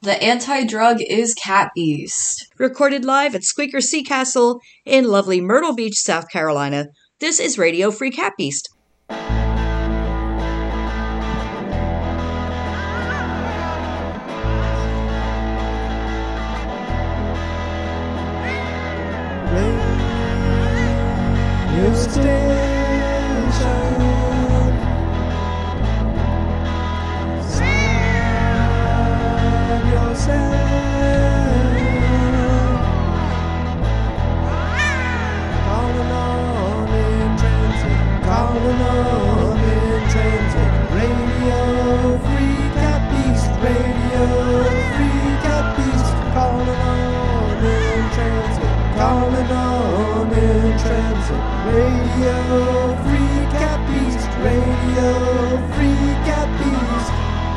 The anti-drug is Cat Beast. Recorded live at Squeaker Sea Castle in lovely Myrtle Beach, South Carolina. This is Radio Free Cat Beast. Radio station. Save yourself. Calling on in transit. Radio Free Cat Beast. Radio Free Cat Beast. Calling on in transit. Calling on in transit. Radio Free Cat Beast. Radio Free Cat Beast.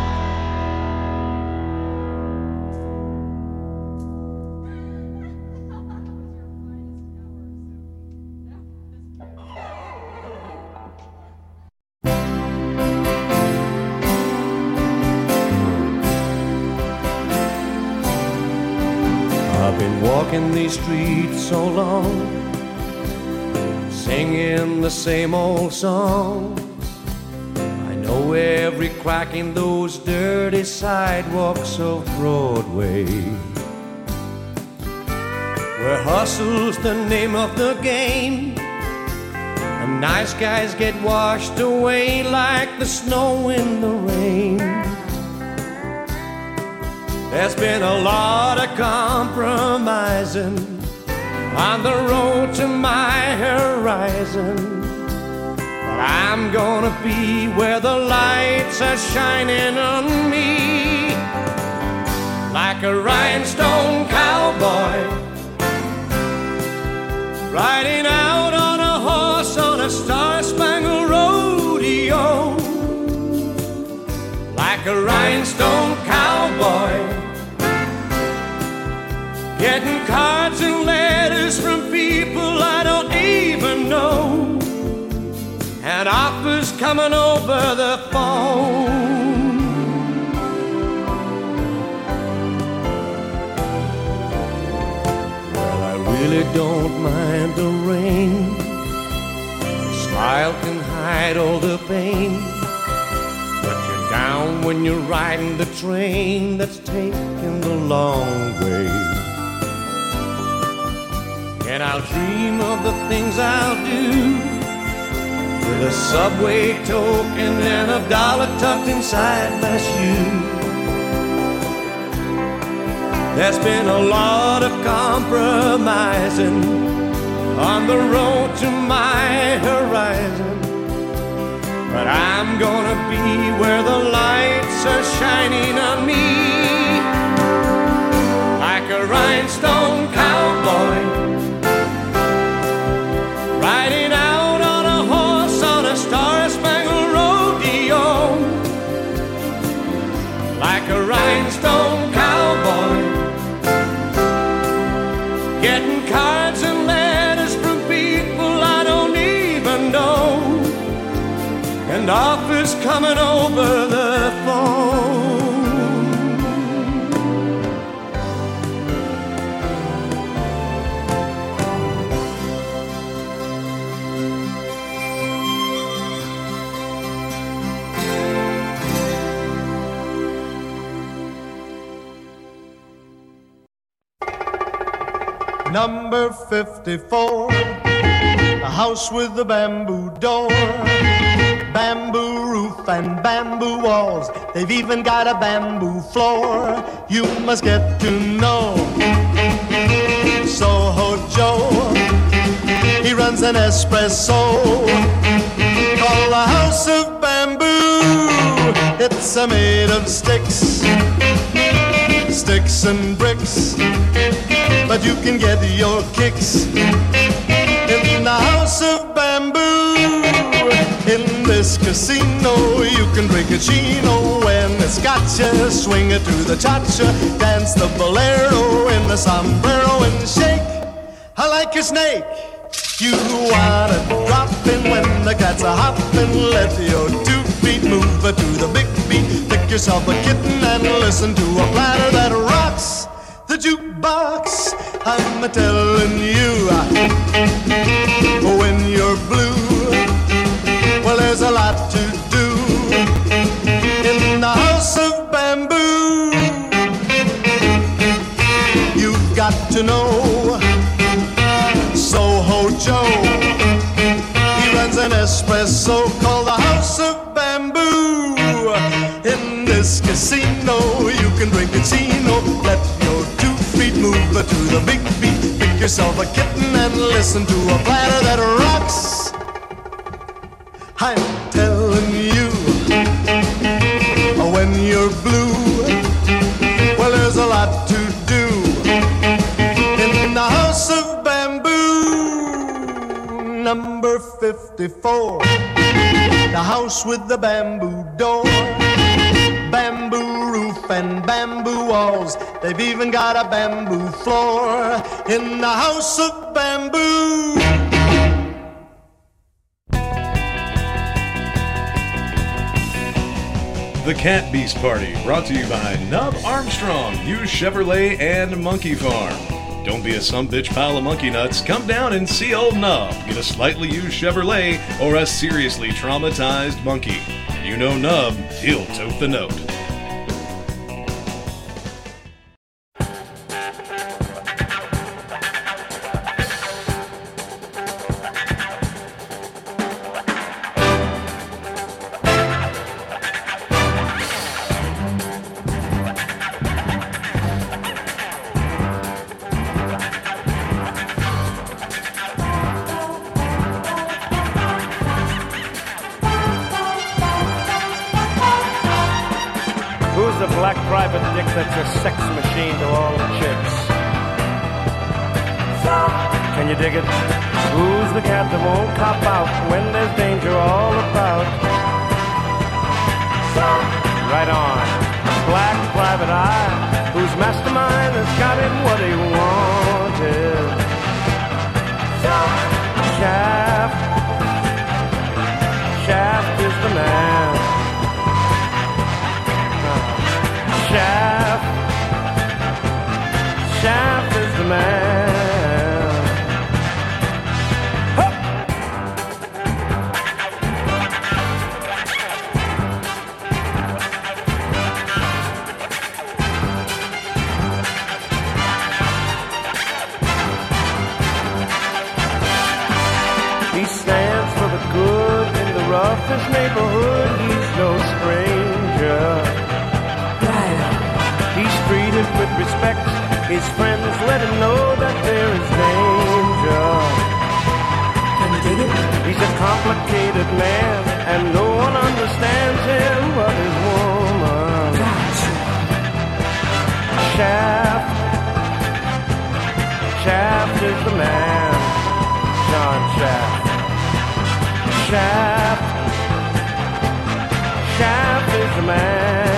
I've been walking these streets so long, singing the same old songs. I know every crack in those dirty sidewalks of Broadway, where hustle's the name of the game, and nice guys get washed away like the snow in the rain. There's been a lot of compromising on the road to my horizon, but I'm gonna be where the lights are shining on me, like a rhinestone cowboy riding out on a horse on a star-spangled rodeo, like a rhinestone cowboy getting cards and letters from people I don't even know, and offers coming over the phone. Well, I really don't mind the rain. A smile can hide all the pain, but you're down when you're riding the train that's taking the long way. And I'll dream of the things I'll do, with a subway token and a dollar tucked inside my shoe. There's been a lot of compromising on the road to my horizon, but I'm gonna be where the lights are shining on me, like a rhinestone cowboy riding out on a horse on a star-spangled rodeo, like a rhinestone cowboy getting cards and letters from people I don't even know, and offers coming over the phone. Number 54, a house with a bamboo door, bamboo roof and bamboo walls. They've even got a bamboo floor. You must get to know Soho Joe. He runs an espresso called the House of Bamboo. It's made of sticks and bricks, but you can get your kicks in the House of Bamboo. In this casino you can drink a chino when it's got you, swing it to the cha-cha, dance the bolero in the sombrero and shake like a snake. You wanna drop in when the cats are hopping, let your 2 feet move to the big beat. Pick yourself a kitten and listen to a platter that jukebox. I'm telling you, when you're blue, well, there's a lot to do in the house of bamboo. You've got to know Soho Joe. He runs an espresso called the House of Bamboo. In this casino, you can drink a chino. Let your 2 feet move to the big beat. Pick yourself a kitten and listen to a platter that rocks. I'm telling you, when you're blue, well, there's a lot to do in the House of Bamboo. Number 54, the house with the bamboo door, bamboo roof and bamboo walls. They've even got a bamboo floor in the House of Bamboo. The Cat Beast Party, brought to you by Nub Armstrong, Hughes Chevrolet, and Monkey Farm. Don't be a sumbitch pile of monkey nuts. Come down and see old Nub. Get a slightly used Chevrolet or a seriously traumatized monkey. You know Nub, he'll tote the note. The black private dick that's a sex machine to all the chicks. Can you dig it? Who's the cat that won't cop out when there's danger all about? Right on. Black private eye, whose mastermind has got him what he wanted. Shaft is the man. Shaft is the man. Hup! He stands for the good in the roughest neighborhood. He's no stranger. He's treated with respect. His friends let him know that there is danger. Can you dig it? He's a complicated man, and no one understands him but his woman. Gotcha. Shaft is the man. John Shaft. Shaft is the man.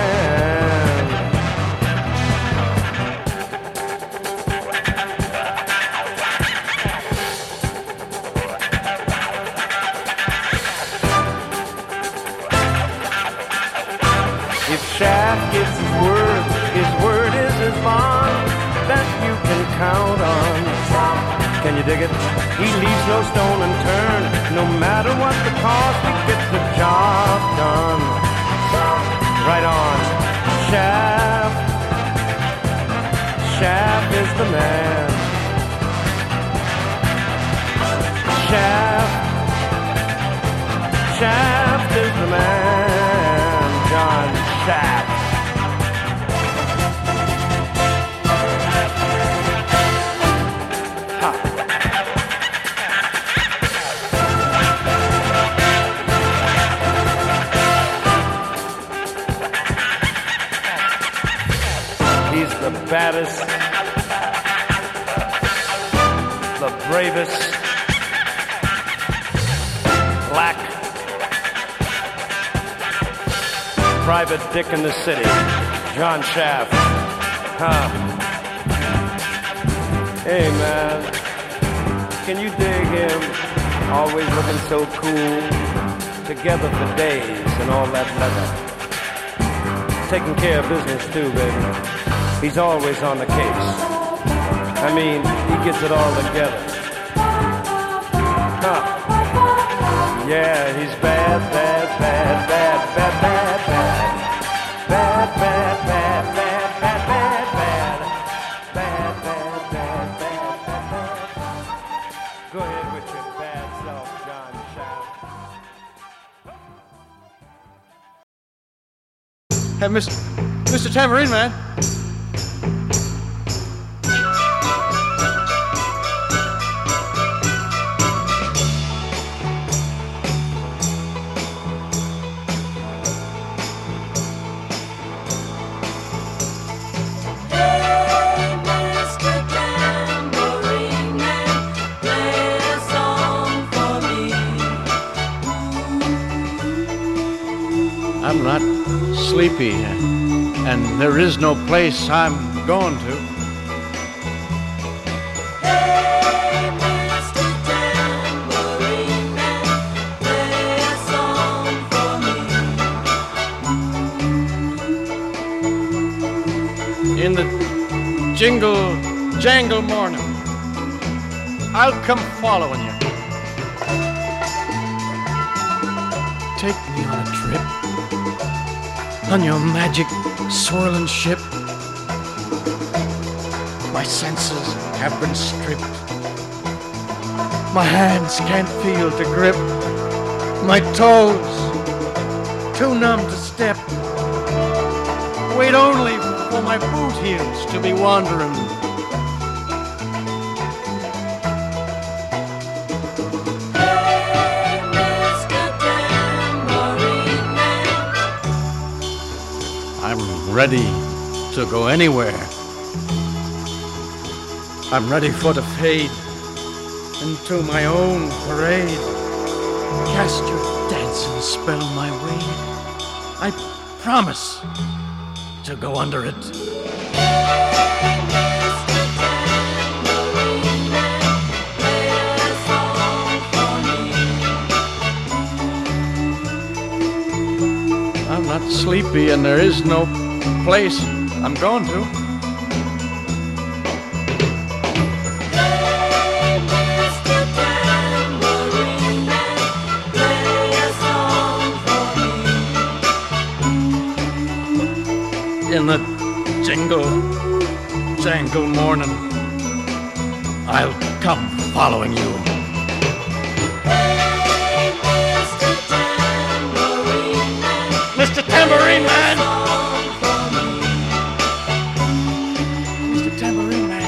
Shaft gives his word is his bond that you can count on. Can you dig it? He leaves no stone unturned. No matter what the cost, he gets the job done. Right on. Shaft is the man. Shaft is the man. John Shaft. He's the baddest, the bravest, black private dick in the city, John Shaft. Hey man, can you dig him? Always looking so cool, together for days and all that leather. Taking care of business too, baby. He's always on the case. I mean, he gets it all together. Huh. Yeah, he's bad, bad, bad, bad, bad, bad, bad. Bad, bad, bad, bad, bad, bad, bad. Bad, bad, bad, bad, bad, bad. Go ahead with your bad self, John Shaft. Hey, Mr. Tambourine Man. I'm not sleepy, and there is no place I'm going to. Hey, Mr. Tambourine Man, play a song for me. In the jingle jangle morning, I'll come following you. Take me on a trip, on your magic swirling ship. My senses have been stripped. My hands can't feel to grip. My toes too numb to step. Wait only for my boot heels to be wandering. Hey, Mr. Tambourine Man. I'm ready to go anywhere. I'm ready for the fade into my own parade. Cast your dancing spell my way. I promise to go under it. Hey, Mr. Tambourine Man, play a song for me. I'm not sleepy and there is no place I'm going to. Hey, Mr. Tambourine Man, play a song for me. In the jingle jangle morning, I'll come following you. Hey, Mr. Tambourine Man, Mr. Tambourine Man! song for me. Mr. Tambourine Man.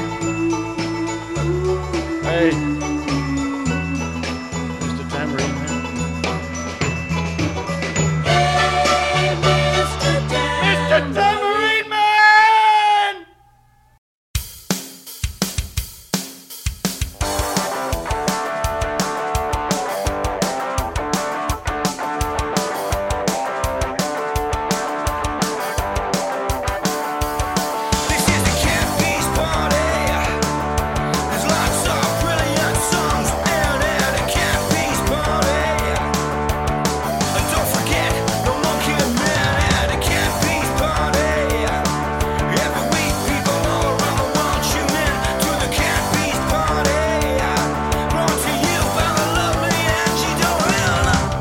Hey. Mr. Tambourine Man. Hey, Mr. Mr. Tambourine Man! This is the Cat Beast Party. There's lots of brilliant songs out at the Cat Beast Party. And don't forget the Monkey Man at the Cat Beast Party. Every week people all around the world tune in to the Cat Beast Party. Brought to you by the lovely Angie Doyle.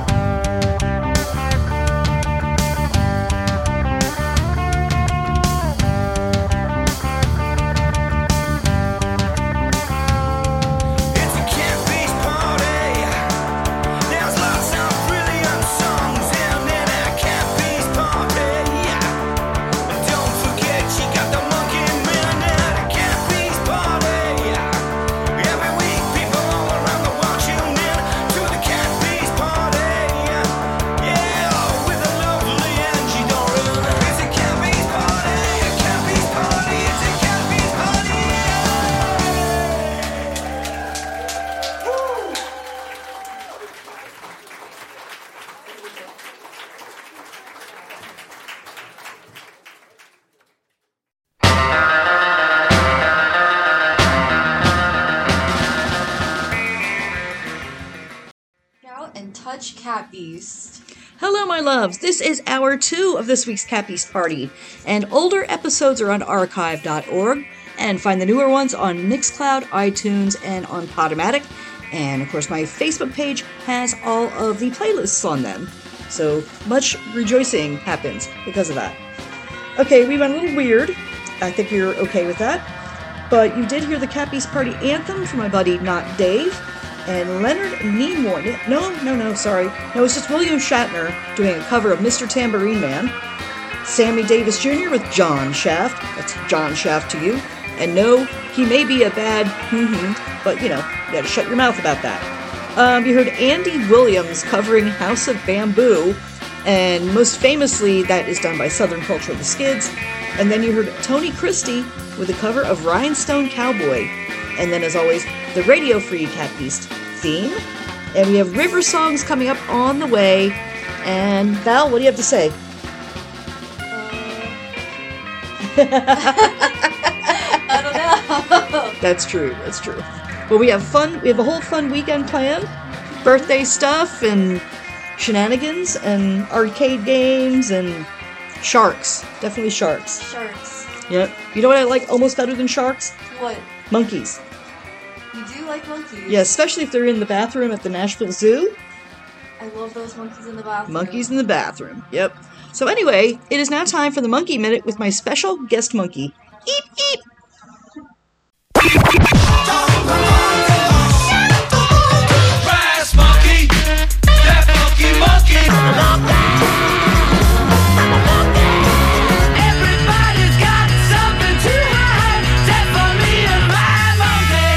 It's a Cat Beast Party. There's lots of brilliant songs in that Cat Beast Party. And don't forget you got the Monkey Man at a Cat Beast Party. Every week people all around the world tune in to the Cat Beast Party. Yeah, with the lovely Angie Doran. It's a Cat Beast Party, a Cat Beast Party, it's a Cat Beast Party. Out and touch Cat Beast. Hello, my loves. This is hour 2 of this week's Cat Beast Party, and older episodes are on archive.org, and find the newer ones on Mixcloud, iTunes, and on Podomatic. And of course, my Facebook page has all of the playlists on them. So much rejoicing happens because of that. Okay, we went a little weird. I think you're okay with that. But you did hear the Cappies Party anthem from my buddy Not Dave. And Leonard Nimoy. Sorry. No, it's just William Shatner doing a cover of Mr. Tambourine Man. Sammy Davis Jr. with John Shaft. That's John Shaft to you. And no, he may be a bad but you gotta shut your mouth about that. You heard Andy Williams covering House of Bamboo, and most famously, that is done by Southern Culture of the Skids. And then you heard Tony Christie with a cover of Rhinestone Cowboy. And then, as always, the Radio Free Cat Beast theme. And we have River Songs coming up on the way. And Val, what do you have to say? I don't know. That's true. Well, we have fun. We have a whole fun weekend planned. Birthday stuff and shenanigans and arcade games and sharks. Definitely sharks. Sharks. Yep. You know what I like almost better than sharks? What? Monkeys. You do like monkeys? Yeah, especially if they're in the bathroom at the Nashville Zoo. I love those monkeys in the bathroom. Monkeys in the bathroom. Yep. So anyway, it is now time for the Monkey Minute with my special guest monkey. Eep, eep. Rise, monkey, that monkey. Everybody's got something to hide, except for me and my monkey.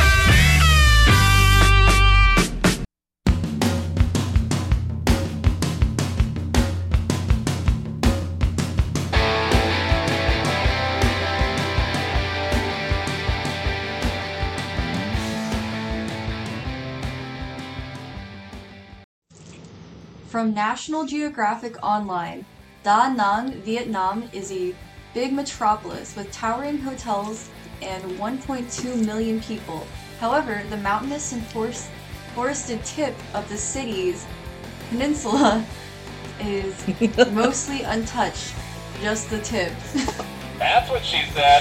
From National Geographic Online, Da Nang, Vietnam is a big metropolis with towering hotels and 1.2 million people. However, the mountainous and forested tip of the city's peninsula is mostly untouched, just the tip. That's what she said.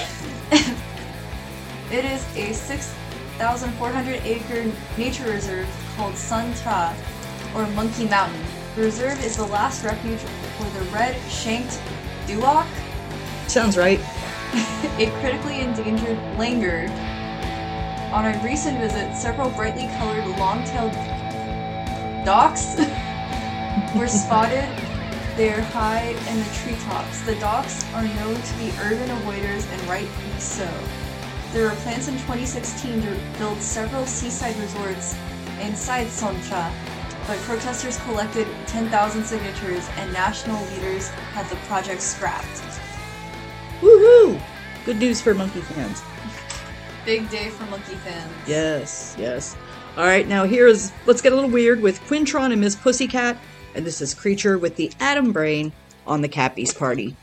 It is a 6,400-acre nature reserve called Sun Tra, or Monkey Mountain. The reserve is the last refuge for the red-shanked duok, Sounds right. a critically endangered langur. On a recent visit, several brightly colored long-tailed ducks were spotted. They are high in the treetops. The ducks are known to be urban avoiders, and rightly so. There were plans in 2016 to build several seaside resorts inside Soncha, but protesters collected 10,000 signatures and national leaders had the project scrapped. Woohoo! Good news for monkey fans. Big day for monkey fans. Yes. Alright, now let's get a little weird with Quintron and Miss Pussycat, and this is Creature with the Atom Brain on the Cappies Party.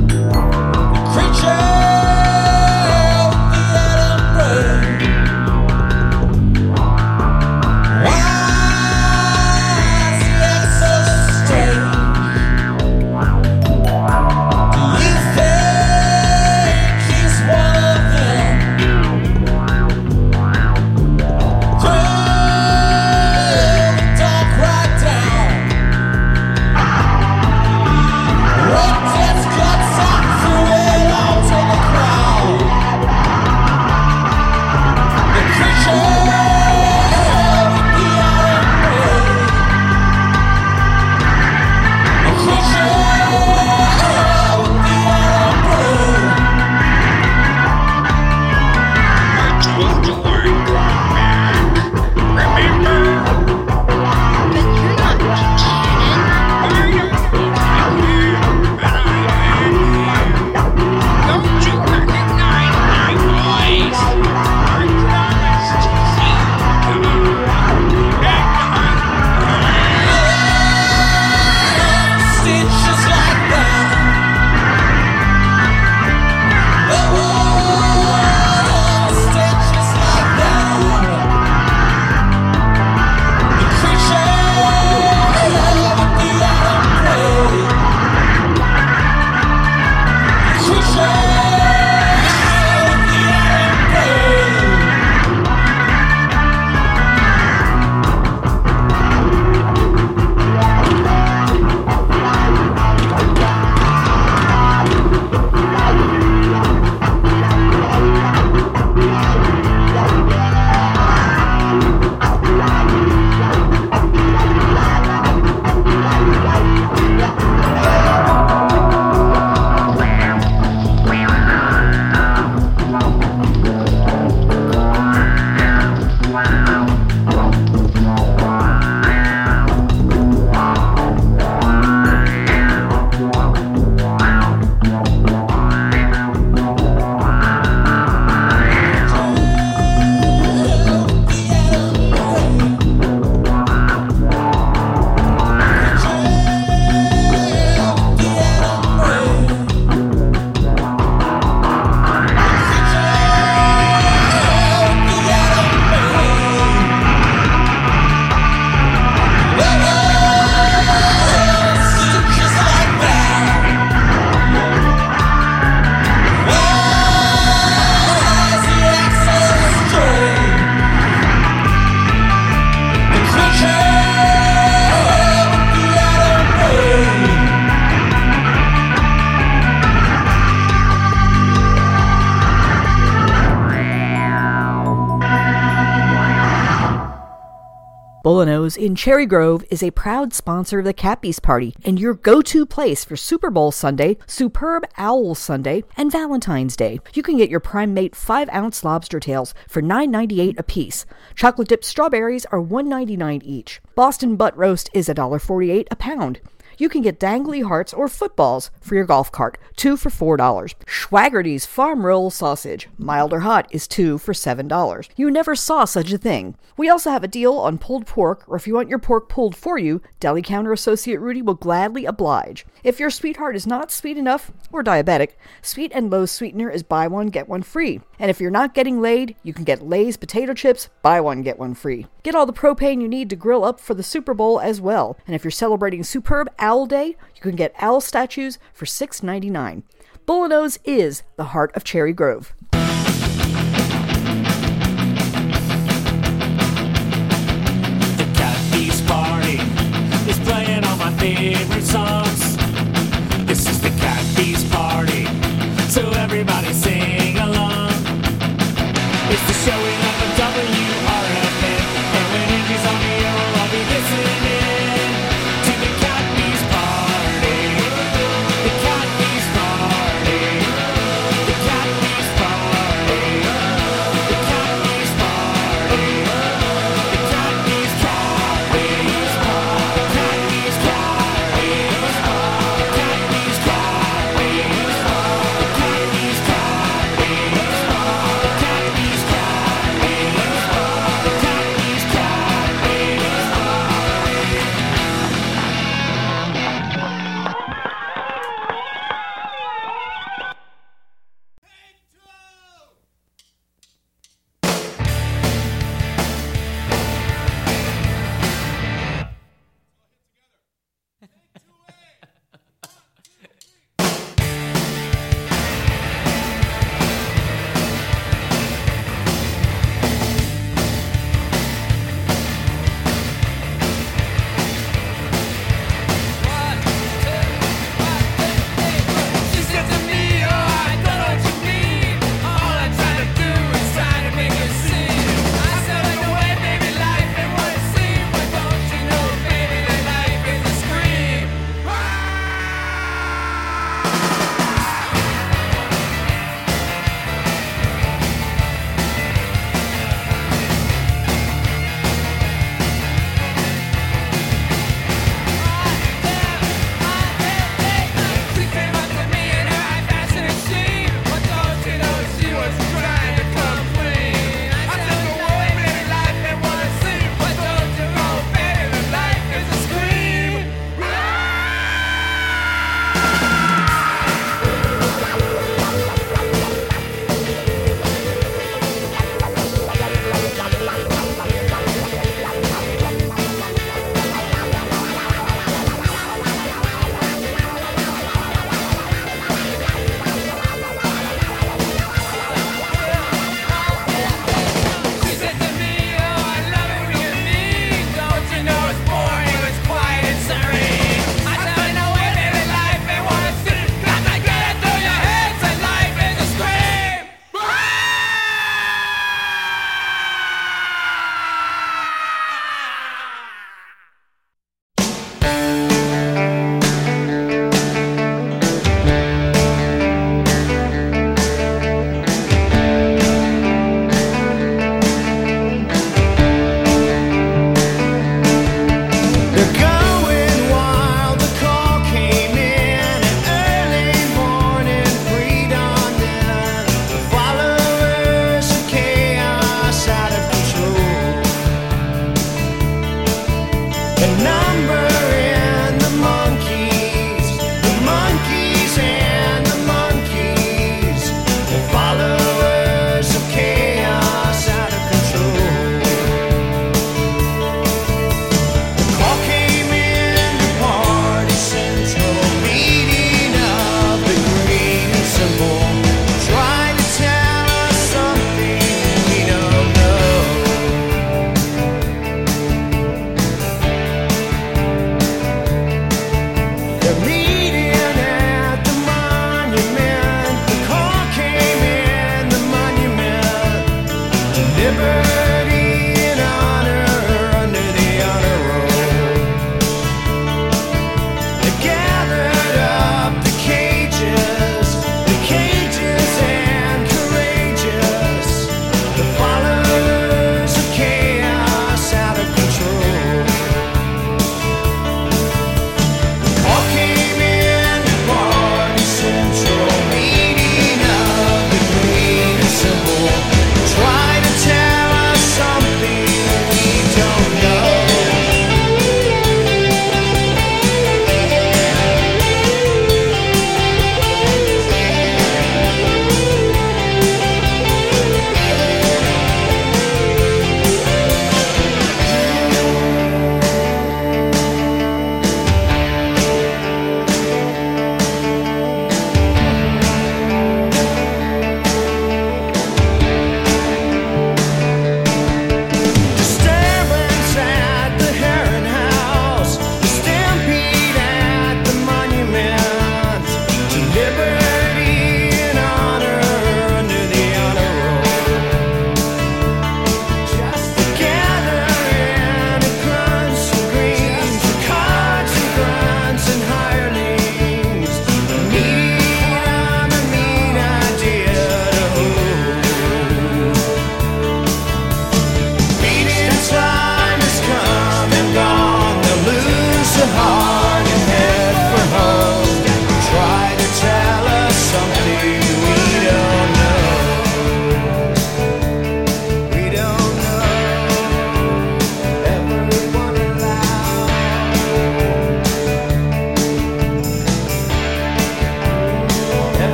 Creature with the atom brain. Bullino's in Cherry Grove is a proud sponsor of the Catbeast Party and your go-to place for Super Bowl Sunday, Superb Owl Sunday, and Valentine's Day. You can get your Prime Mate 5-ounce lobster tails for $9.98 a piece. Chocolate dipped strawberries are $1.99 each. Boston butt roast is $1.48 a pound. You can get dangly hearts or footballs for your golf cart, 2 for $4. Schwaggerty's Farm Roll Sausage, mild or hot, is 2 for $7. You never saw such a thing. We also have a deal on pulled pork, or if you want your pork pulled for you, Deli Counter Associate Rudy will gladly oblige. If your sweetheart is not sweet enough, or diabetic, Sweet and Low Sweetener is buy one, get one free. And if you're not getting laid, you can get Lay's potato chips, buy one, get one free. Get all the propane you need to grill up for the Super Bowl as well. And if you're celebrating Superb Owl Day, you can get owl statues for $6.99. Bullino's is the heart of Cherry Grove. The Catbeast Party is playing all my favorite songs. This is the Catbeast Party, so everybody sing along. It's the show we love on WRFN, and when Andrew's on the air, we'll all be listening to the Catbeast Party. The Catbeast Party. The Catbeast Party.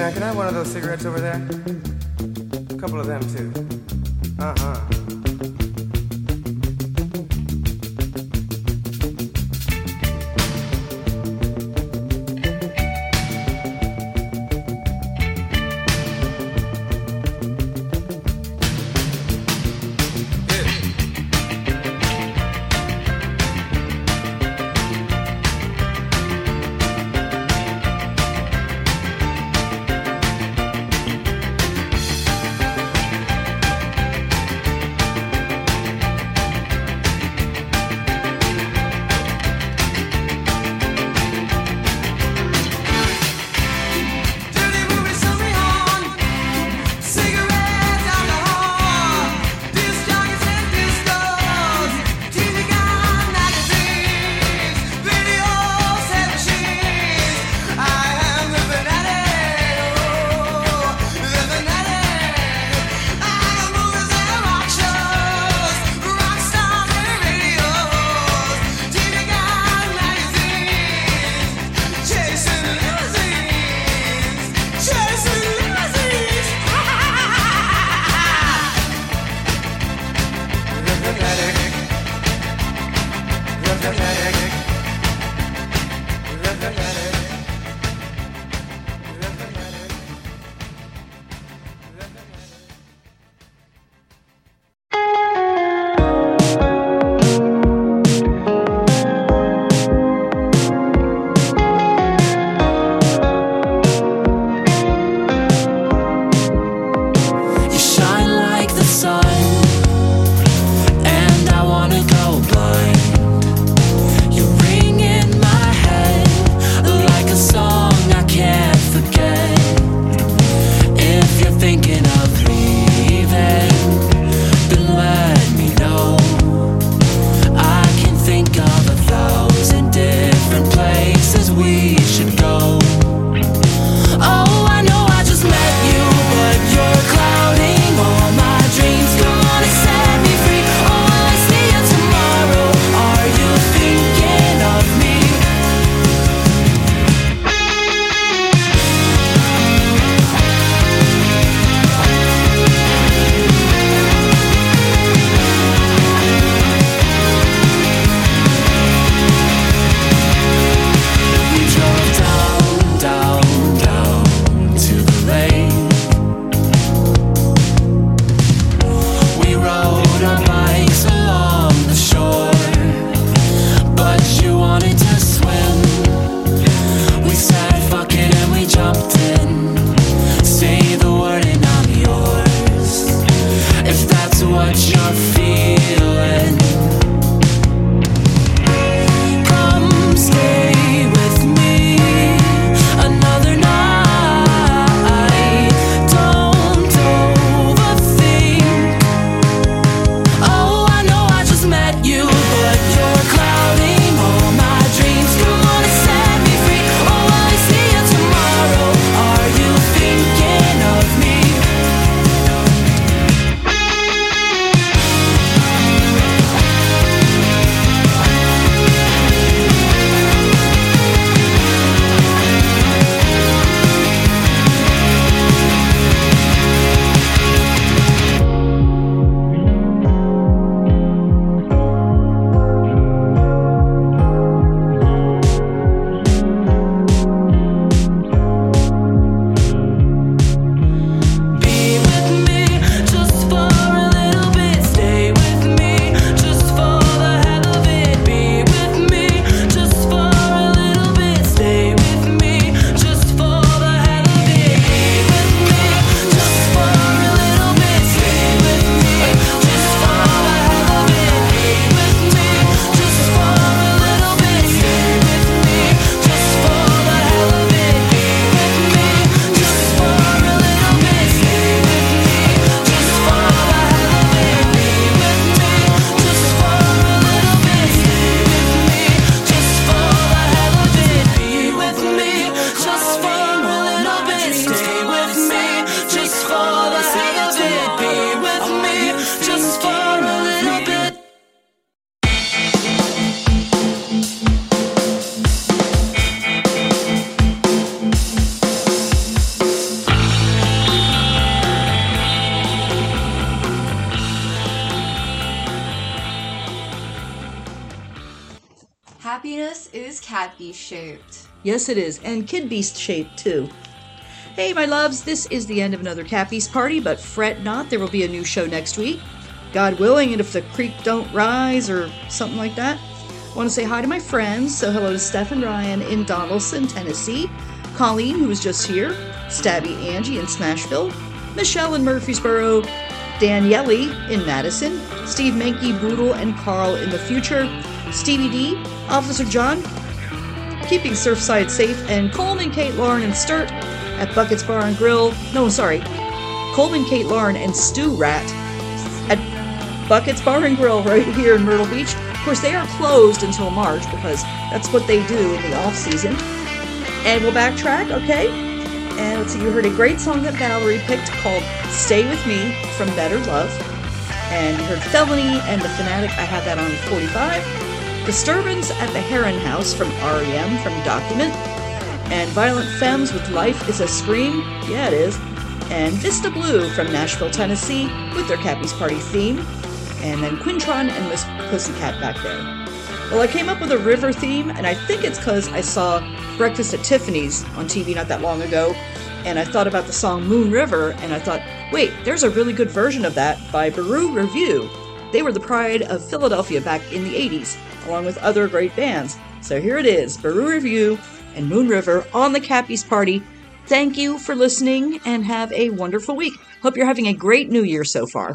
man, can I have one of those cigarettes over there? A couple of them, too. Uh-huh. happiness is cat beast shaped. Yes, it is, and Kid Beast shaped too. Hey, my loves, this is the end of another Cat Beast party, but fret not, there will be a new show next week. God willing, and if the creek don't rise or something like that. I want to say hi to my friends, so hello to Steph and Ryan in Donaldson, Tennessee, Colleen, who was just here, Stabby Angie in Smashville, Michelle in Murfreesboro, Danielle in Madison, Steve Menke, Boodle, and Carl in the future, Stevie D, Officer John, keeping Surfside safe, and Coleman, Kate, Lauren, and Sturt at Buckets Bar and Grill. No, sorry. Coleman, Kate, Lauren, and Stu Rat at Buckets Bar and Grill right here in Myrtle Beach. Of course, they are closed until March because that's what they do in the off-season. And we'll backtrack, okay? And let's see, you heard a great song that Valerie picked called Stay With Me from Better Love. And you heard Felony and The Fanatic, I have that on 45. Disturbance at the Heron House from R.E.M. from Document. And Violent Femmes with Life is a Scream, yeah it is. And Vista Blue from Nashville, Tennessee with their Cat Beast Party theme. And then Quintron and Miss Pussycat back there. Well, I came up with a river theme, and I think it's because I saw Breakfast at Tiffany's on TV not that long ago, and I thought about the song Moon River, and I thought, wait, there's a really good version of that by Baru Review. They were the pride of Philadelphia back in the 80s, along with other great bands. So here it is, Baru Review and Moon River on the Cat Beast Party. Thank you for listening, and have a wonderful week. Hope you're having a great new year so far.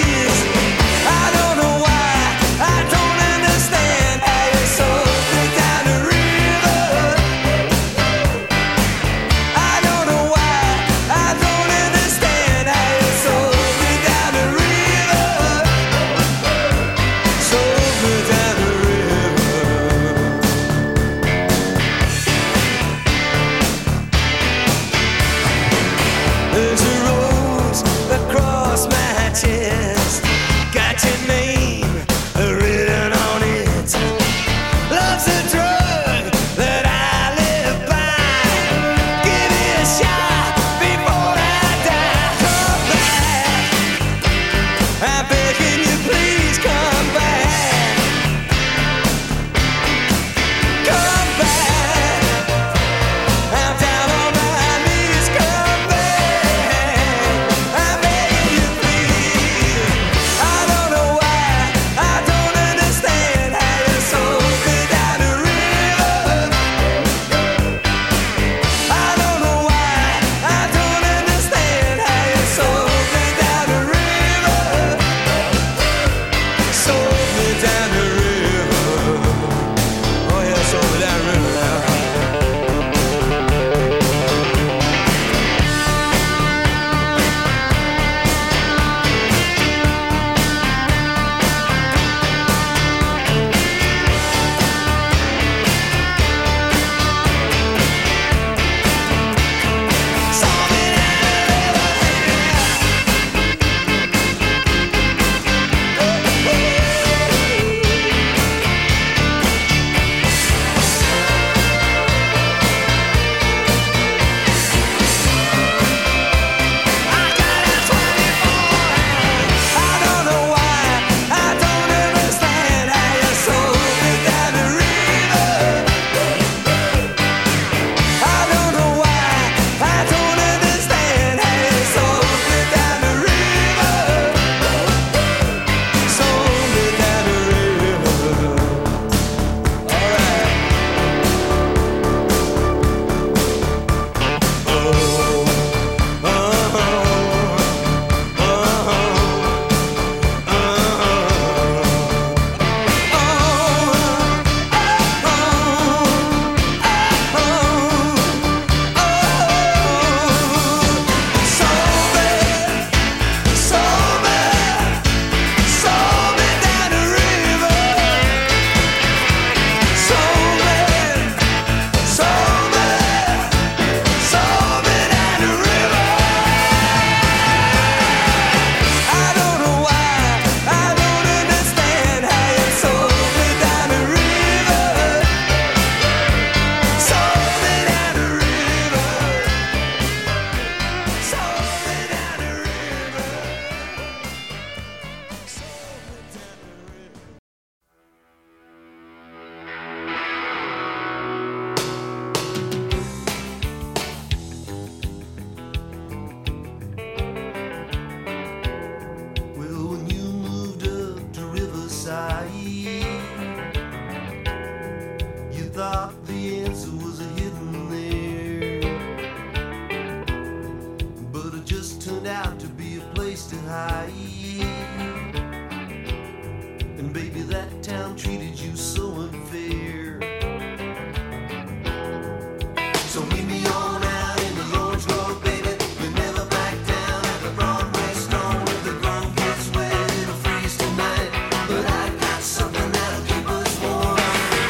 Down chest. Got your name written on it. Love's a drug that I live by. Give me a shot before I die. Come back. I'm begging you, please come back. Come back. I'm down on my knees. Come back. I'm begging you, please. I don't know why. I don't understand how you sold me down the river. I don't know why. I don't understand how you sold me down the river. Sold me down the river. Oh yeah, sold me down the river now. I don't know why. I don't understand how you sold me down the river. I don't know why. I don't understand how you sold me down the river. Sold me down the river. All right. I don't know why. I don't understand how you sold me down the river. Sold me down the river. Sold me down the river. Sold me down the river. Well, when you moved up to Riverside, you thought the answer was hidden there, but it just turned out to be a place to hide. And baby, that town treated you so unfair. So meet me on out in the Orange Grove, baby. We'll never back down at the Broadway Stone. If the ground gets wet, it'll freeze tonight. But I got something that'll keep us warm.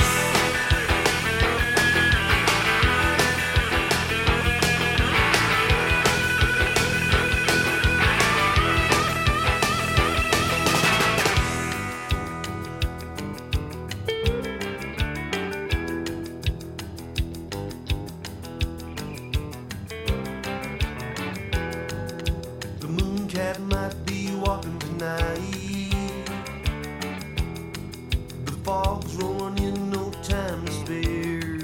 The moon cat might be walking tonight. The fog's rolling in, no time to spare.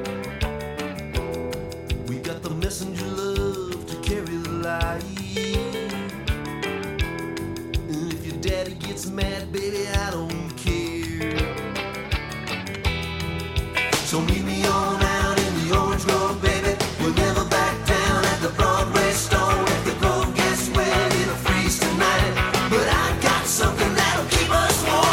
We got the messenger love to carry the light. And if your daddy gets mad, baby, I don't care. So meet me on out in the Orange Grove, baby. We'll never back down at the Broadway Stone. If the grove gets wet, it'll freeze tonight. But I got something that'll keep us warm.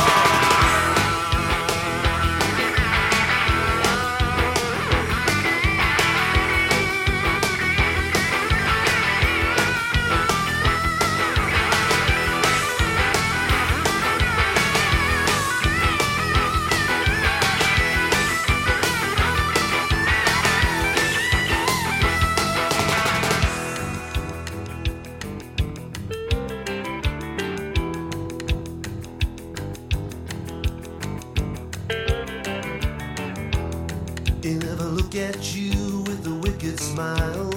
look at you with a wicked smile.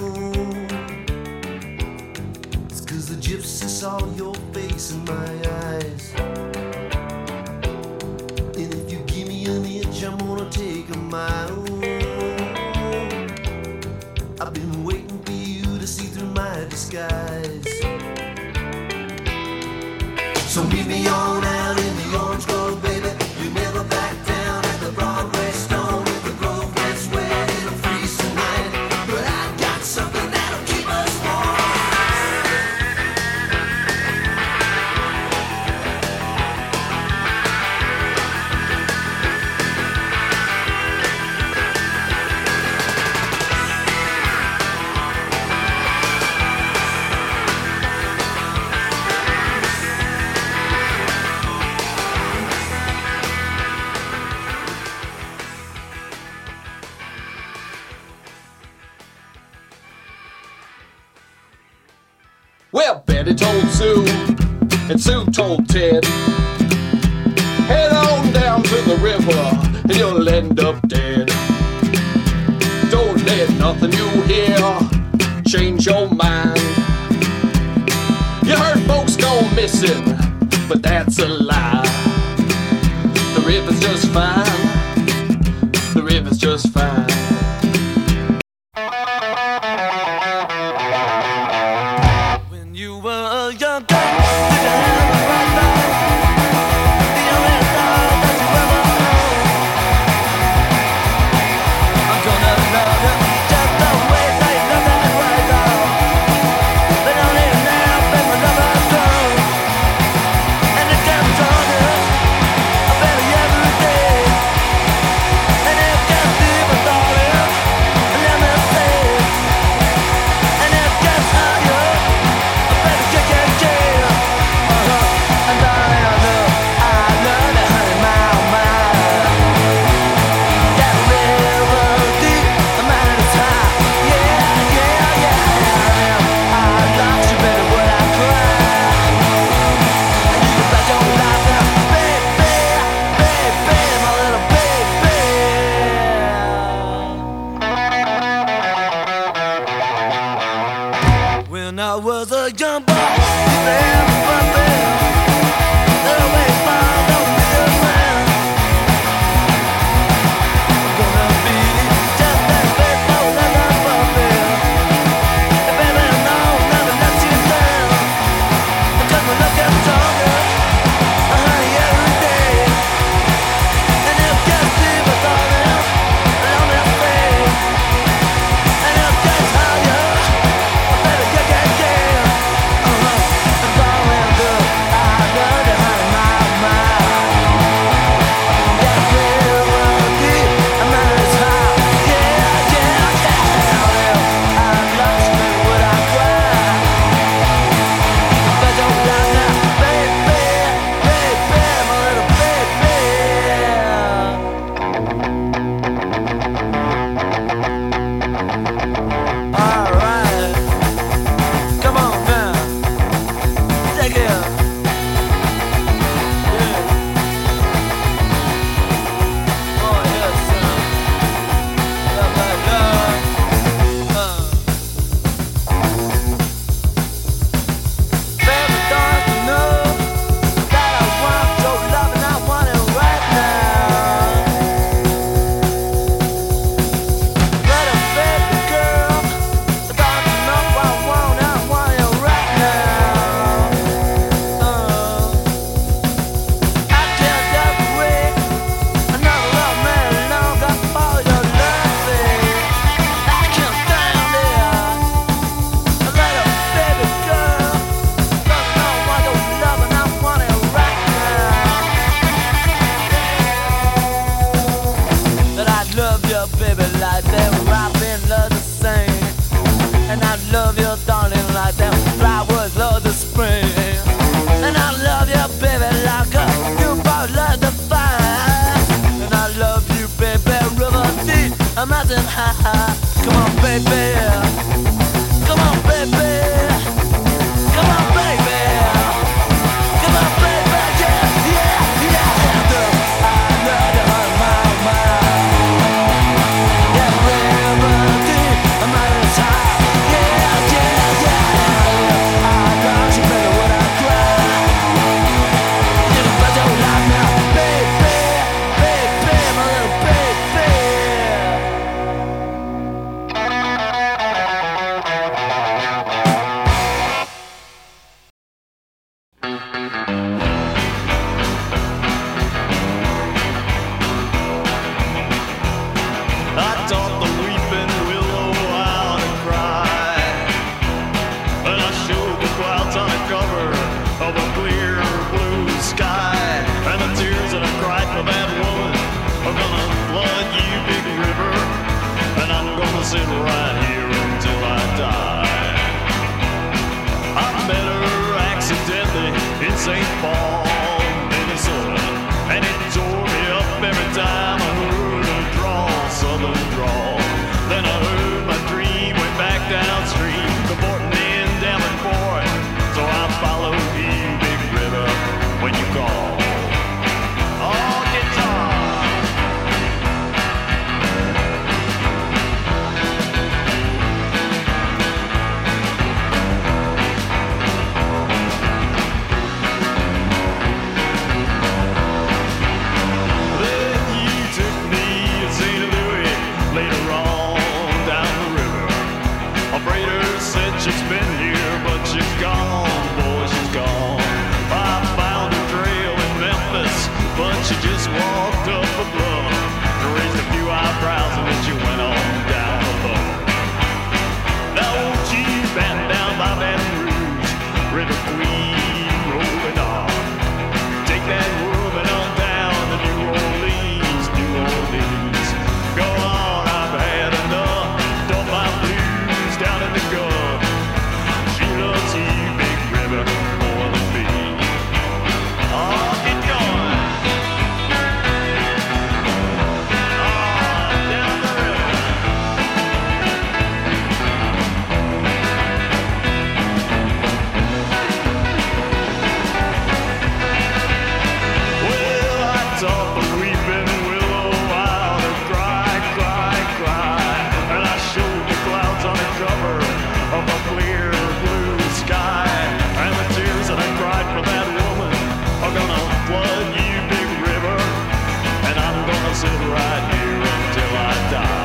It's 'cause the gypsy saw your face in my eyes. And if you give me an inch, I'm gonna take a mile. I've been waiting for you to see through my disguise. So meet me on out in the orange grove, baby. You never back down at the Broadway Stone. If the grove gets wet, it'll freeze tonight. But I got something that'll keep us warm. Well, Betty told Sue, and Sue told Ted, head on down to the river, and you'll end up dead. Don't let nothing you hear change your mind. You heard folks go missing, but that's a lie. The river's just fine. The river's just fine. Yeah. I taught the weeping willow how to cry, and I showed the clouds on a cover of a clear blue sky, and the tears that I cried for that woman are gonna flood you, big river, and I'm gonna sit right here until I die. I met her accidentally in St. Paul, Minnesota, and it tore me up every time I heard her drawl, southern drawl. Then I heard my dream went back downstream to Fort Lynn, Davenport. So I followed you, big river, when you call. Oh, guitar. Then you took me to St. Louis later on down the river. A freighter said she's been here, but she's gone, boy, she's gone. I found her trail in Memphis, but she just walked up a bluff, raised a few eyebrows, and then she went on down the boat. Now won't you batten down by Baton Rouge, River Queen rolling on. Take that woman on down to New Orleans, New Orleans. Go on, I've had enough. Dump my blues down in the Gulf. She loves you, big river, more than me. Oh, get going. Oh, down the river. Well, I taught the weeping willow how to cry, cry, cry, and I showed the clouds on the cover of a clear blue sky, and the tears that I cried for that woman are gonna flood you, big river, and I'm gonna sit right here until I die.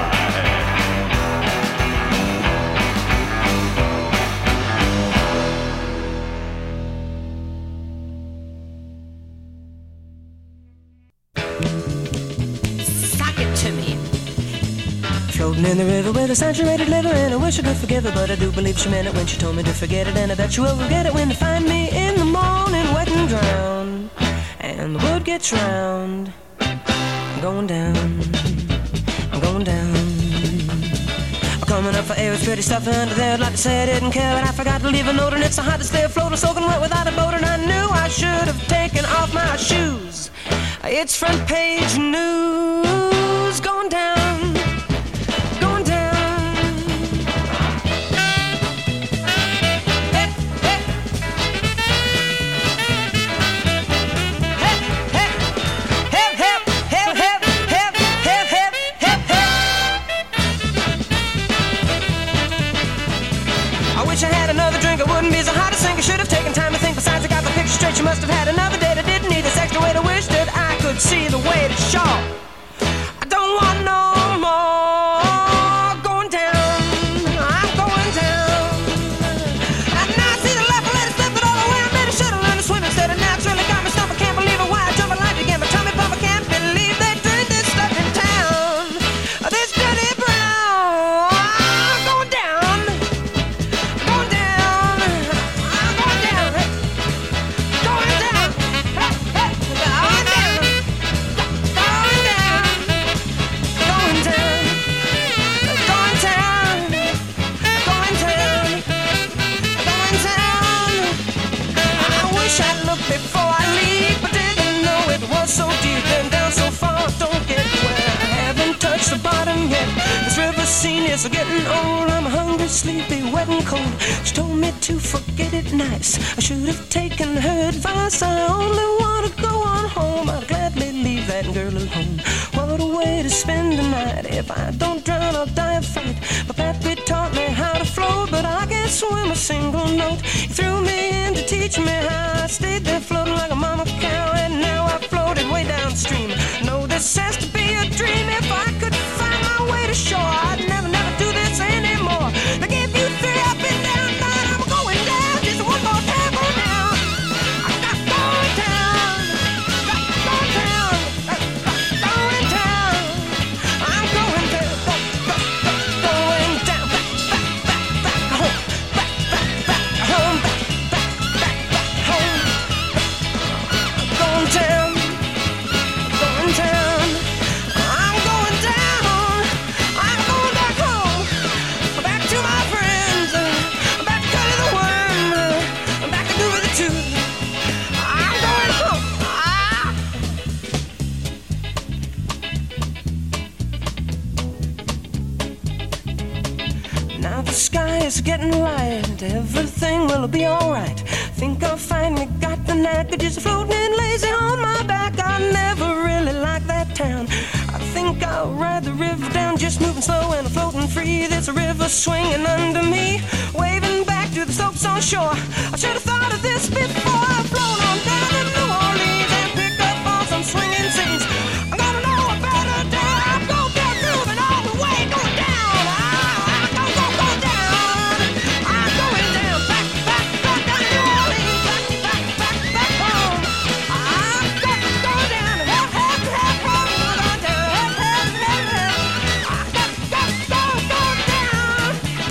Sock it to me. Floating in the river with a saturated liver, and I wish I could forgive her, but I do believe she meant it when she told me to forget it, and I bet you will forget it when you find me in the morning wet and drowned, and the wood gets round. I'm going down, I'm going down. I'm coming up for air, it's pretty stuffy under there. I'd like to say I didn't care, but I forgot to leave a note, and it's the hottest day afloat, I'm soaking wet without a boat, and I knew I should have taken off my shoes. It's front page news, going down, going down. Hey, hey. Hey, hey. Help, help, help, help, help, help, help, help, help. I wish I had another drink, I wouldn't be so hot to sink. I should have taken time to think, besides I got the picture straight. You must have had another date, I didn't need this extra weight. I wish that I could see the way to shore. I don't want no more. Going down, I'm going down. And now I see the left, I let it slip, but all the way I made it. Should've learned to swim instead of naturally got my stuff. I can't believe it, why I jump in life again. My tummy pump, I can't believe they drink this stuff in town. This dirty brown. I'm going down, going down. I'm going down, going down. Hey, hey, going down, going down, going down, going down, going down, going down. I wish I'd looked before I leave, but didn't know it was so deep and down so far. Don't get where I haven't touched the bottom yet. This river scene is getting old. I'm hungry, sleepy, wet and cold. She told me to forget it nice. I should have taken her advice. I only want to go on home. I'd gladly leave that girl alone. What a way to spend the night. If I don't drown, I'll die of fright. My pappy taught me how to float, but I can't swim a single note. He threw me in to teach me how. I stayed there floating like a mama cow, and now I floated way downstream. No, this has to be a dream. If I could find my way to shore, I'd never do this anymore. Now give you three up and down, but I'm going down just one more time for now. I got is getting light. Everything will be alright. Think I'll finally got the knack of just floating in lazy on my back. I never really liked that town. I think I'll ride the river down, just moving slow and floating free. There's a river swinging under me, waving back to the slopes on shore. I should have thought of this before. I've flown on down to New Orleans and picked up on some swinging scenes. I'm gonna know a better day. I'll go down, moving all the way, going down. I'm gonna go down. I'm going down, back down to New Orleans, back home. I'm gonna go down, head home, going down, head. I'm gonna go down. I'm going down,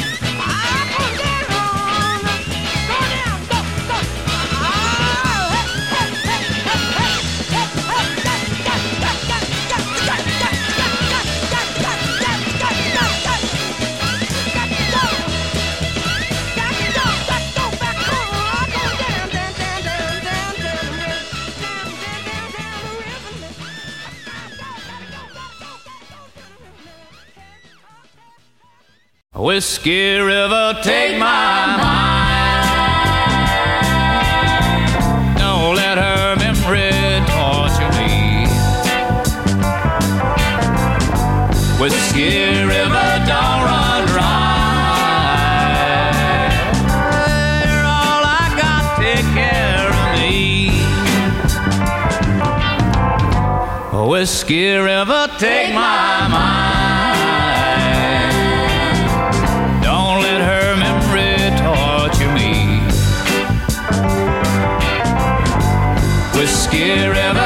Whiskey River, take my mind. Don't let her memory torture me. Whiskey River, don't run dry. You're all I got, take care of me. Whiskey River, take my mind. Don't let her memory torture me. Whiskey River,